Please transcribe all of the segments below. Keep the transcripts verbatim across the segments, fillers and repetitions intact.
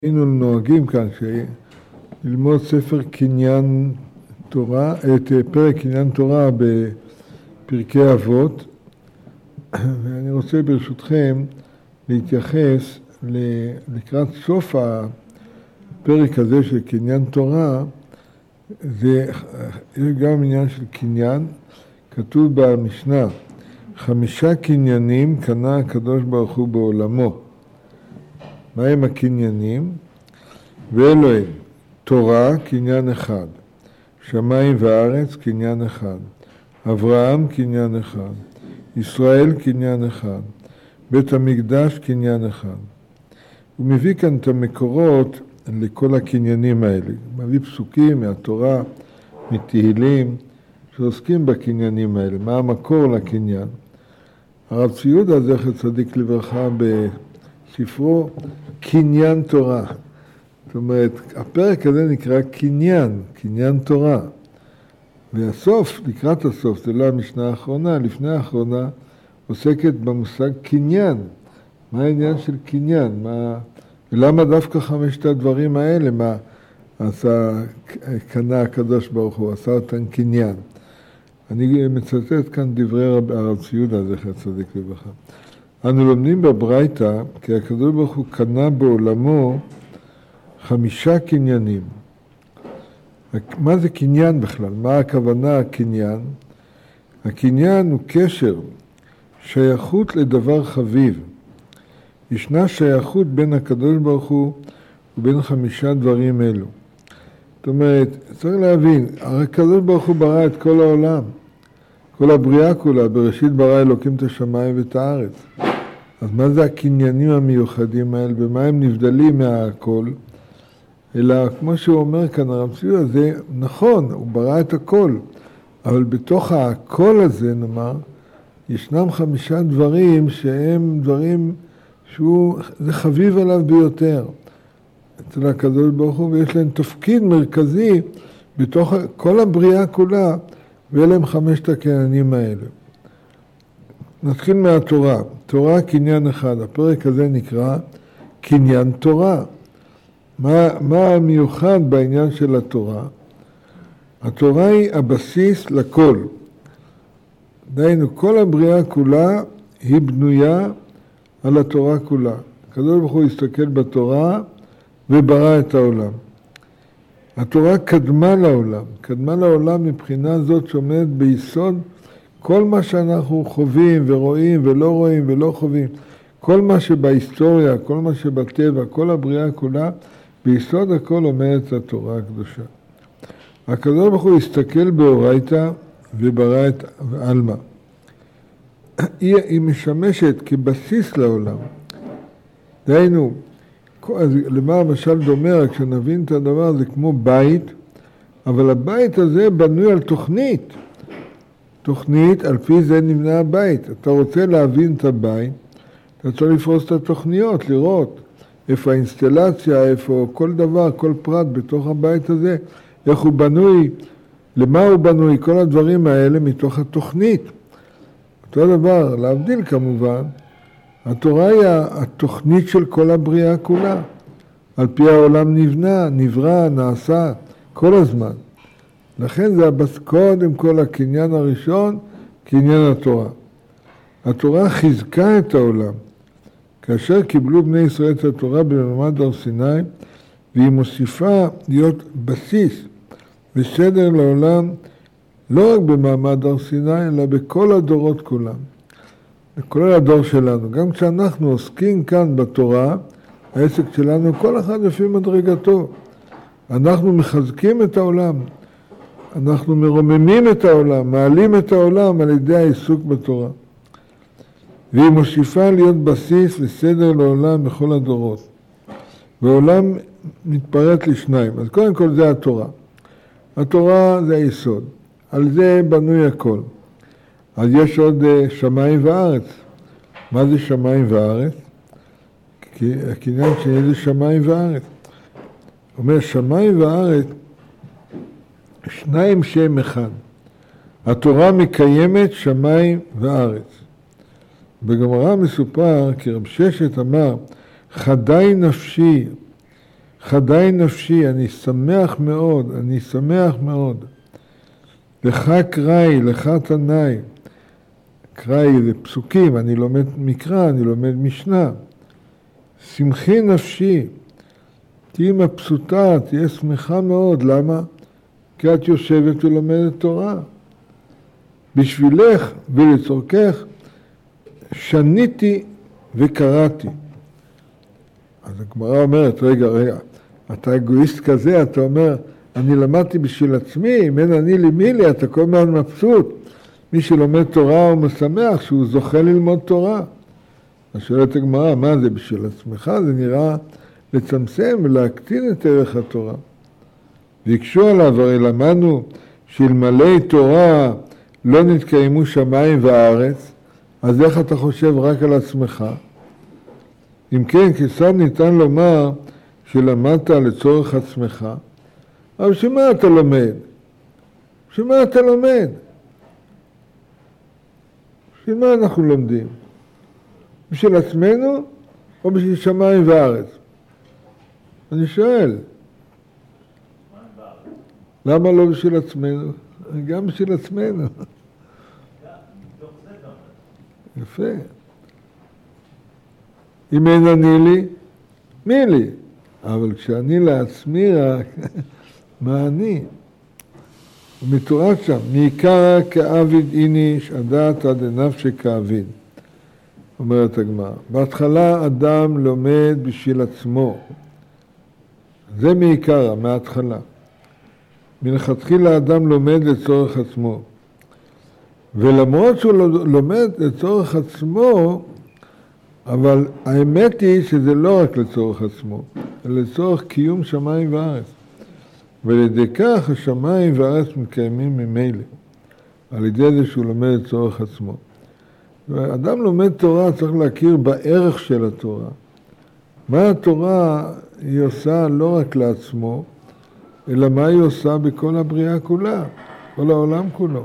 היינו נוהגים כאן ללמוד ספר קניין תורה, את פרק קניין תורה בפרקי אבות, ואני רוצה ברשותכם להתייחס לקראת סוף הפרק הזה של קניין תורה. זה גם עניין של קניין, כתוב במשנה, חמישה קניינים קנה הקדוש ברוך הוא בעולמו. מהם הקניינים? ואלו הם, תורה קניין אחד, שמיים וארץ קניין אחד, אברהם קניין אחד, ישראל קניין אחד, בית המקדש קניין אחד. הוא מביא כאן את המקורות לכל הקניינים האלה, הוא מביא פסוקים מהתורה, מתהילים, שעוסקים בקניינים האלה. מה המקור לקניין? הרב צבי יהודה זכר צדיק לברכה בספרו קניין תורה. זאת אומרת, הפרק הזה נקרא קניין, קניין תורה. והסוף, לקראת הסוף, זה לא המשנה האחרונה, לפני האחרונה, עוסקת במושג קניין. מה העניין של קניין? מה, למה דווקא חמשת הדברים האלה? מה עשה, קנה הקדוש ברוך הוא, עשה אותם קניין. אני מצטט כאן דברי הרב צבי יהודה זכר צדיק לברכה. אנו לומדים בברייתא כי הקדוש ברוך הוא קנה בעולמו חמישה קניינים. מה זה קניין בכלל? מה הכוונה הקניין? הקניין הוא קשר, שייכות לדבר חביב. ישנה שייכות בין הקדוש ברוך הוא ובין חמישה דברים אלו. זאת אומרת, צריך להבין, הקדוש ברוך הוא ברא את כל העולם, כל הבריאה כולה, בראשית ברא אלוקים את השמיים ואת הארץ. אז מה זה הקניינים המיוחדים האלה? במה הם נבדלים מהכל? אלא כמו שהוא אומר כאן הרב צבי יהודה, זה נכון, הוא ברא את הכל, אבל בתוך הכל הזה נאמר, ישנם חמישה דברים שהם דברים שהוא, זה חביב עליו ביותר. אצל הקדוש ברוך הוא, ויש להם תפקיד מרכזי בתוך כל הבריאה כולה, ואלה הם חמשת הקניינים האלה. נתחיל מהתורה. תורה קניין אחד. הפרק הזה נקרא קניין תורה. מה, מה המיוחד בעניין של התורה? התורה היא הבסיס לכל. דהיינו, כל הבריאה כולה היא בנויה על התורה כולה. הקדוש ברוך הוא הסתכל בתורה וברא את העולם. התורה קדמה לעולם. קדמה לעולם מבחינה זאת שעומדת ביסוד כל מה שאנחנו חווים ורואים ולא רואים ולא חווים. כל מה שבהיסטוריה, כל מה שבטבע, כל הבריאה כולה, ביסוד הכל עומדת התורה הקדושה. הקדוש ברוך הוא הסתכל באורייתא וברא את עלמא. היא, היא משמשת כבסיס לעולם. דהיינו, למה המשל דומה, כשנבין את הדבר, זה כמו בית, אבל הבית הזה בנוי על תוכנית. תוכנית, על פי זה נבנה הבית. אתה רוצה להבין את הבית, אתה צריך לפרוס את התוכניות, לראות איפה האינסטלציה, איפה כל דבר, כל פרט בתוך הבית הזה, איך הוא בנוי, למה הוא בנוי, כל הדברים האלה מתוך התוכנית. אותו דבר, להבדיל כמובן, התורה היא התוכנית של כל הבריאה כולה. על פי העולם נבנה, נברא, נעשה, כל הזמן. לכן זה קודם כל הקניין הראשון, קניין התורה. התורה חיזקה את העולם. כאשר קיבלו בני ישראל את התורה במעמד הר סיני, והיא מוסיפה להיות בסיס וסדר לעולם, לא רק במעמד הר סיני, אלא בכל הדורות כולם. כולל הדור שלנו. גם כשאנחנו עוסקים כאן בתורה, העסק שלנו, כל אחד לפי מדרגתו. אנחנו מחזקים את העולם. אנחנו מרוממים את העולם, מעלים את העולם על ידי העיסוק בתורה. והיא מוסיפה להיות בסיס וסדר לעולם בכל הדורות. והעולם מתפרט לשניים. אז קודם כל זה התורה. התורה זה היסוד. על זה בנוי הכל. אז יש עוד שמיים וארץ. מה זה שמיים וארץ? כי הקניין שני זה שמיים וארץ. אומר, שמיים וארץ, שניים שם אחד. התורה מקיימת שמיים וארץ. בגמרא מסופר, כי רב ששת אמר, חדי נפשי חדי נפשי, אני שמח מאוד, אני שמח מאוד. לך קראי, לך תנאי. קראי זה פסוקים, אני לומד מקרא, אני לומד משנה. שמחי נפשי, תהי מבסוטה, תהיה שמחה מאוד. למה? כי את יושבת ולומדת תורה. בשבילך ולצורכך שניתי וקראתי. אז הגמרא אומרת, רגע, רגע, אתה אגואיסט כזה, אתה אומר, אני למדתי בשביל עצמי, אם אין אני לי מי לי, אתה כל הזמן מבסוט. מי שלומד תורה הוא משמח שהוא זוכה ללמוד תורה. אז שואלת הגמרא, מה זה בשביל עצמך? זה נראה לצמצם ולהקטין את ערך התורה. ויקשו עליו, הרי למדנו שאלמלא תורה לא נתקיימו שמיים וארץ, אז איך אתה חושב רק על עצמך? אם כן, כיצד ניתן לומר שלמדת לצורך עצמך? אבל שמה אתה לומד? שמה אתה לומד? שמה אנחנו לומדים? בשביל עצמנו או בשביל שמיים וארץ? אני שואל. למה לא בשביל עצמנו? גם בשביל עצמנו. יפה. אם אין אני לי, מי לי? אבל כשאני לעצמי רק, מה אני? הוא מתואר שם, מעיקרא כעביד איניש עדת עד נפשי כעביד. אומרת הגמרא. בהתחלה אדם לומד בשביל עצמו. זה מעיקרא, מההתחלה. מלכתחילה אדם לומד לצורך עצמו. ולמרות שהוא לומד לצורך עצמו, אבל האמת היא שזה לא רק לצורך עצמו, אלא לצורך קיום שמיים וארץ. ולידי כך השמיים והארץ מתקיימים ממילא, על ידי זה שהוא לומד לצורך עצמו. ואדם לומד תורה צריך להכיר בערך של התורה. מה התורה היא עושה לא רק לעצמו, אלא מה היא עושה בכל הבריאה כולה, כל העולם כולו.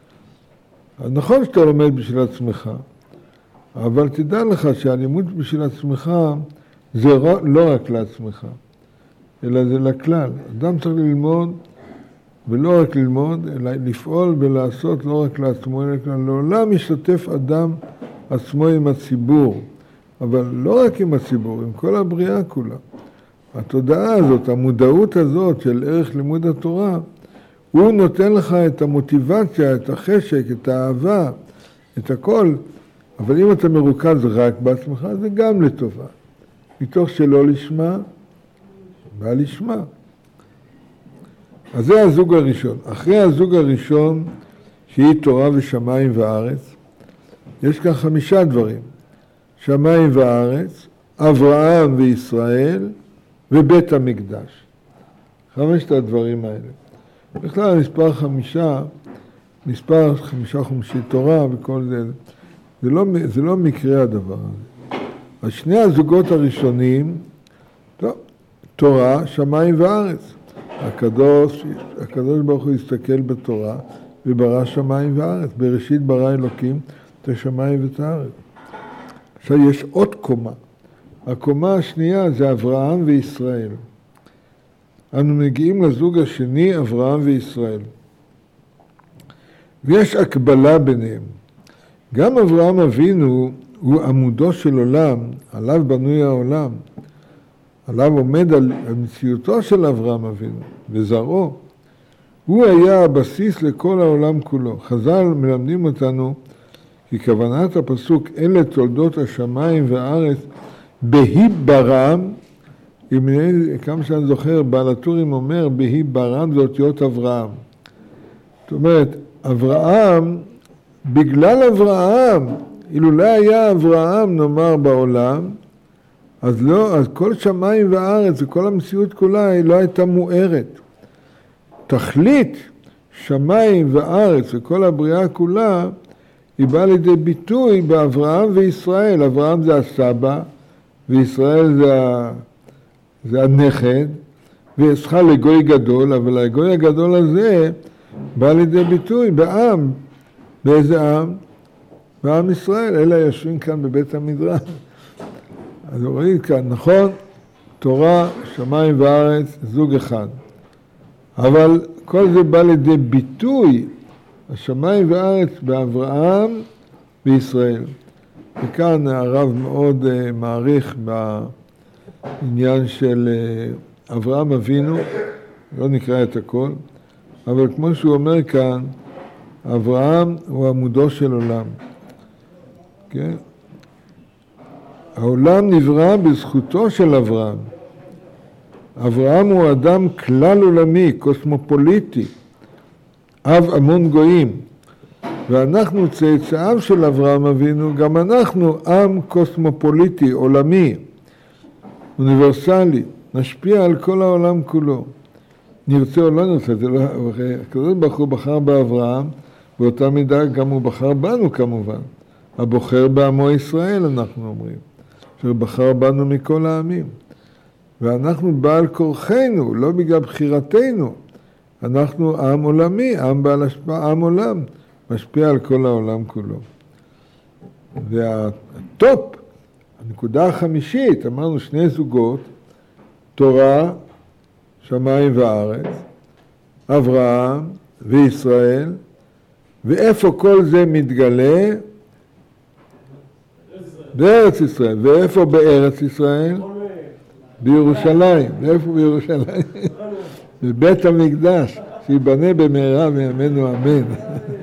אז נכון שאתה לומד בשביל עצמך, אבל תדע לך שהלימוד בשביל עצמך זה לא רק לעצמך, אלא זה לכלל. אדם צריך ללמוד, ולא רק ללמוד, אלא לפעול ולעשות לא רק לעצמו, אלא לכלל. לעולם משתתף אדם עצמו עם הציבור, אבל לא רק עם הציבור, עם כל הבריאה כולה. התודעה הזאת, המודעות הזאת של ערך לימוד התורה, הוא נותן לך את המוטיבציה, את החשק, את האהבה, את הכל, אבל אם אתה מרוכז רק בעצמך, זה גם לטובה. מתוך שלא לשמה, בא לשמה. אז זה הזוג הראשון. אחרי הזוג הראשון, שהיא תורה ושמיים וארץ, יש כאן חמישה דברים. שמיים וארץ, אברהם וישראל, ובית המקדש. חמשת הדברים האלה. בכלל המספר חמישה, מספר חמישה חומשי תורה וכל זה, זה לא, זה לא מקרה הדבר הזה. אז שני הזוגות הראשונים, טוב, תורה, שמיים וארץ. הקדוש, הקדוש ברוך הוא הסתכל בתורה וברא שמיים וארץ. בראשית ברא אלוקים את השמיים ואת הארץ. עכשיו יש עוד קומה. הקומה השנייה זה אברהם וישראל. אנו מגיעים לזוג השני, אברהם וישראל. ויש הקבלה ביניהם. גם אברהם אבינו הוא עמודו של עולם, עליו בנוי העולם. עליו עומד על מציאותו של אברהם אבינו, וזרעו. הוא היה הבסיס לכל העולם כולו. חז"ל מלמדים אותנו כי כוונת הפסוק אלה תולדות השמיים והארץ בהיברם, כמה שאני זוכר, בעל הטורים אומר בהיברם זה אותיות אברהם. זאת אומרת, אברהם, בגלל אברהם, אילו לא היה אברהם נאמר בעולם, אז לא, אז כל שמיים וארץ וכל המציאות כולה היא לא הייתה מוארת. תכלית שמיים וארץ וכל הבריאה כולה היא באה לידי ביטוי באברהם וישראל. אברהם זה הסבא וישראל זה, זה הנכד, וישכה לגוי גדול, אבל הגוי הגדול הזה בא לידי ביטוי בעם. באיזה עם? בעם ישראל. אלה יושבים כאן בבית המדרש. אז רואים כאן, נכון? תורה, שמיים וארץ, זוג אחד. אבל כל זה בא לידי ביטוי, השמיים וארץ באברהם וישראל. וכאן הרב מאוד uh, מעריך בעניין של uh, אברהם אבינו, לא נקרא את הכל, אבל כמו שהוא אומר כאן, אברהם הוא עמודו של עולם. כן? העולם נברא בזכותו של אברהם. אברהם הוא אדם כלל עולמי, קוסמופוליטי, אב המון גויים. ואנחנו צאצאיו של אברהם אבינו, גם אנחנו עם קוסמופוליטי, עולמי, אוניברסלי, נשפיע על כל העולם כולו. נרצה או לא נרצה, זה לא, הקדוש ברוך הוא בחר באברהם, באותה מידה גם הוא בחר בנו כמובן. הבוחר בעמו ישראל, אנחנו אומרים, שבחר בנו מכל העמים. ואנחנו בעל כורחנו, לא בגלל בחירתנו. אנחנו עם עולמי, עם בעל השפעה, עם עולם, משפיע על כל העולם כולו. והטופ, הנקודה החמישית, אמרנו שני זוגות, תורה, שמיים וארץ, אברהם וישראל, ואיפה כל זה מתגלה? בארץ ישראל. ואיפה בארץ ישראל? בירושלים. ואיפה בירושלים? בבית המקדש, שיבנה במהרה בימינו אמן.